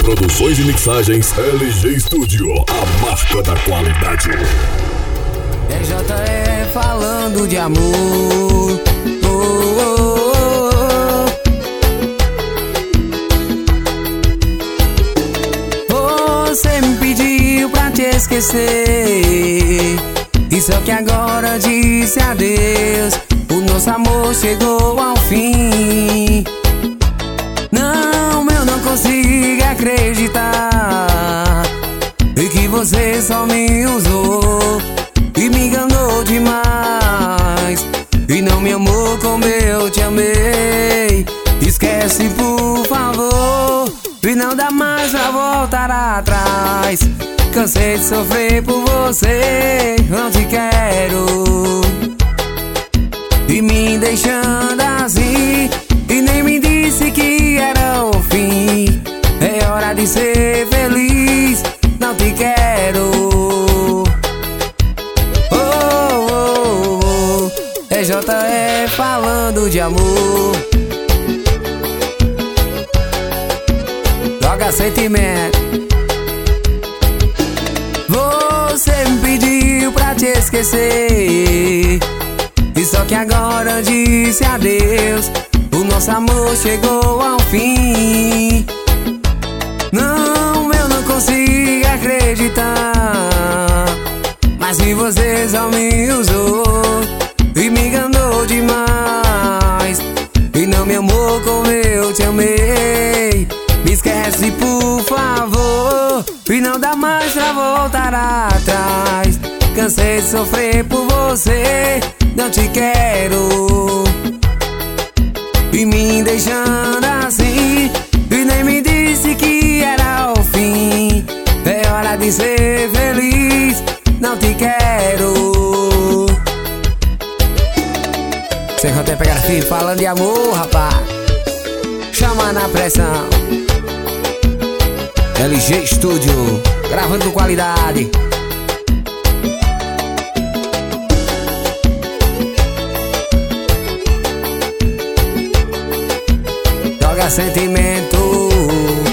Produções e mixagens LG Studio, a marca da qualidade. É JE falando de amor. Você me pediu pra te esquecer, e só que agora disse adeus. O nosso amor chegou ao fim. Não, eu não consigo acreditar e que você só me usou e me enganou demais, e não me amou como eu te amei. Esquece, por favor, e não dá mais pra voltar atrás. Cansei de sofrer por você, não te quero, e me deixando assim, e nem me disse que era o fim. É hora de ser feliz, não te quero. É JE falando de amor. Joga sentimento. Você me pediu pra te esquecer, e só que agora disse adeus. O nosso amor chegou ao fim. Não, eu não consigo acreditar, mas se você só me usou e me enganou demais, e não me amou como eu te amei. Me esquece, por favor, e não dá mais pra voltar atrás. Cansei de sofrer por você, não te quero, e me deixando assim, e nem me disse que era o fim. É hora de ser feliz, não te quero. Você que até pegar firme falando de amor, rapaz. Chama na pressão. LG Studio, gravando com qualidade. Joga sentimento.